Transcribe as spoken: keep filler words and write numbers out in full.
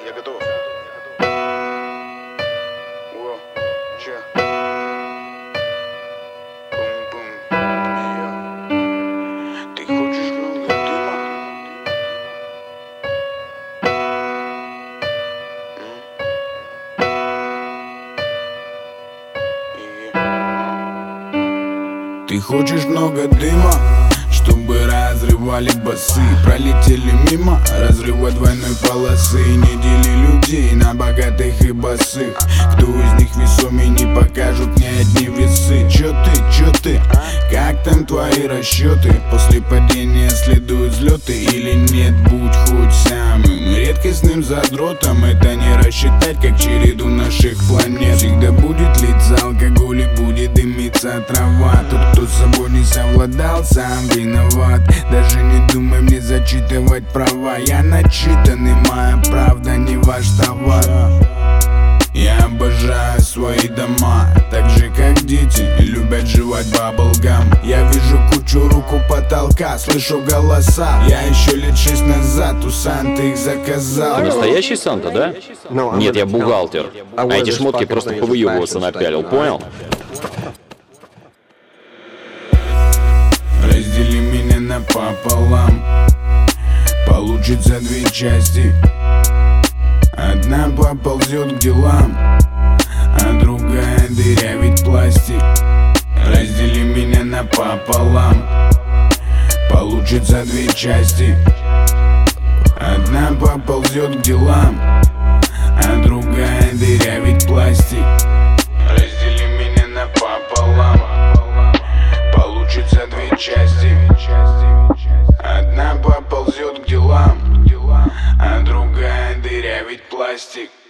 я готов. О, че? Бум-бум, я. Ты хочешь много дыма? М? Ты хочешь много дыма? Чтобы разрывали басы, пролетели мимо разрыва двойной полосы. Не дели людей на богатых и босых. Кто из них весомее, не покажут ни одни весы. Чё ты, чё ты, как там твои расчеты? После падения следуют взлеты или нет? Будь хоть самым редкостным задротом, это не рассчитать, как череду наших планет. Всегда будет литься алкоголь и будет дымиться трава. Тот, кто с собой не совладал, сам виноват. Даже не думай мне зачитывать права. Я начитанный, моя правда не ваш товар. Я обожаю свои дома, так же как дети любят жевать баблгам. Я вижу кучу рук у потолка, слышу голоса. Я еще лет шесть назад у Санты их заказал. Ты настоящий Санта, да? Нет, я бухгалтер. А эти шмотки просто повыебываться напялил, понял? Раздели меня напополам, получится две части. Одна поползет к делам, а другая дырявить пластик. Раздели меня напополам, получится две части. Одна поползет к делам, а другая дырявить пластик. Раздели меня напополам, получится две части. Одна поползет к делам, а другая дырявить пластик.